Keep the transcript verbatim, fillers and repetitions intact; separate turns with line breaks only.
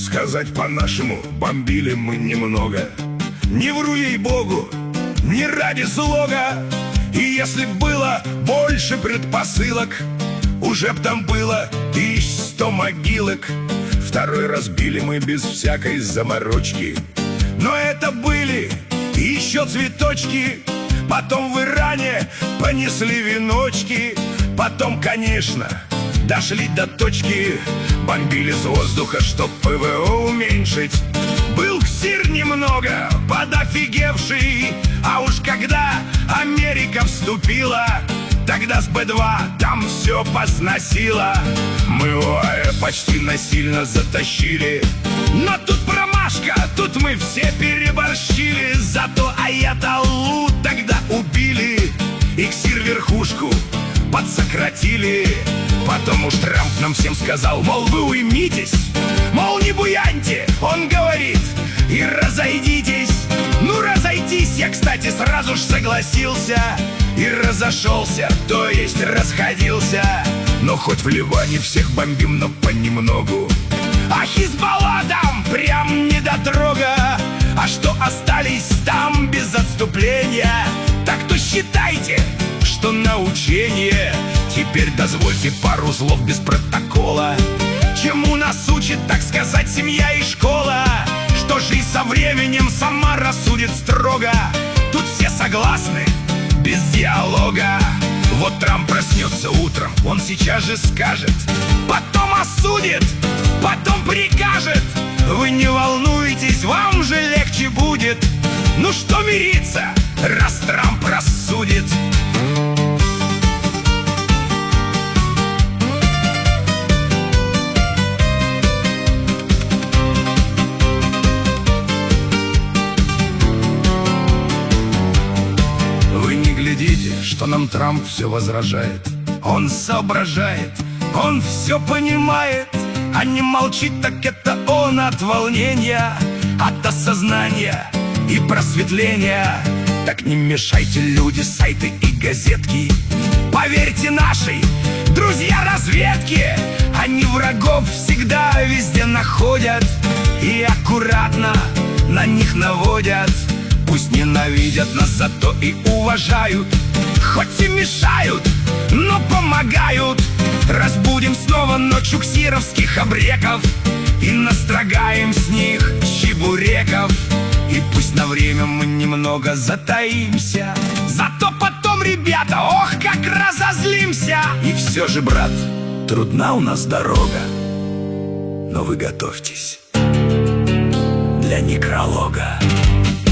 Сказать по-нашему, бомбили мы немного. Не вру ей-богу, не ради слога. И если было больше предпосылок, уже б там было тысяч сто могилок. Второй разбили мы без всякой заморочки, но это были еще цветочки. Потом в Иране понесли веночки. Потом, конечно, дошли до точки. Бомбили с воздуха, чтоб ПВО уменьшить. Был ксир немного подофигевший. А уж когда Америка вступила, тогда с Бэ два там все посносило. Мы ОАЭ почти насильно затащили. Но тут промашка, тут мы все переборщили. Зато Аятоллу тогда убили. И ксир верхушку подсократили. Потом уж Трамп нам всем сказал, мол, вы уймитесь, мол, не буяньте, он говорит, и разойдитесь. Ну, разойтись я, кстати, сразу ж согласился. И разошелся, то есть расходился. Но хоть в Ливане всех бомбим, но понемногу. А Хизбалла там прям недотрога. А что остались там без отступления, так то считайте, что на учение. Теперь дозвольте пару слов без протокола. Чему нас учит, так сказать, семья и школа? Что жизнь со временем сама рассудит строго. Тут все согласны, без диалога. Вот Трамп проснется утром, он сейчас же скажет, потом осудит, потом прикажет. Вы не волнуйтесь, вам же легче будет. Ну что мириться, раз Трамп рассудит. Глядите, что нам Трамп все возражает. Он соображает, он все понимает. А не молчит, так это он от волнения, от осознания и просветления. Так не мешайте, люди, сайты и газетки. Поверьте нашей, друзья разведки, они врагов всегда везде находят и аккуратно на них наводят. Пусть ненавидят нас, зато и уважают. Хоть и мешают, но помогают. Разбудим снова ночью ксировских обреков и настрогаем с них чебуреков. И пусть на время мы немного затаимся, зато потом, ребята, ох, как разозлимся. И все же, брат, трудна у нас дорога, но вы готовьтесь для некролога.